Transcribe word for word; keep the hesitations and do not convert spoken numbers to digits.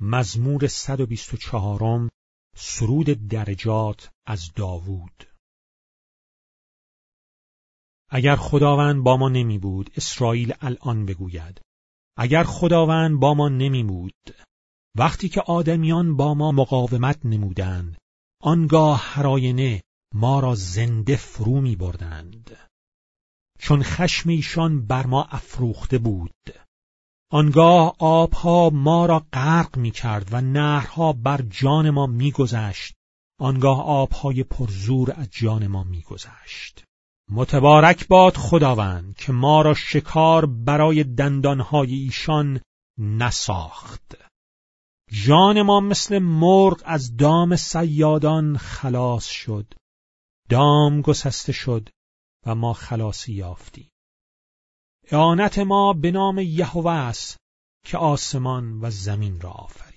مزمور صد و بیست و چهارم، سرود درجات از داوود. اگر خداوند با ما نمی بود، اسرائیل الان بگوید. اگر خداوند با ما نمی بود، وقتی که آدمیان با ما مقاومت نمودند، آنگاه هر آینه ما را زنده فرو می بردند. چون خشم ایشان بر ما افروخته بود، آنگاه آبها ما را غرق می کرد و نهرها بر جان ما می گذشت. آنگاه آبهای پرزور از جان ما می گذشت. متبارک باد خداوند که ما را شکار برای دندانهای ایشان نساخت. جان ما مثل مرغ از دام صیادان خلاص شد. دام گسسته شد و ما خلاصی یافتیم. اعانت ما به نام یهوه است که آسمان و زمین را آفرید.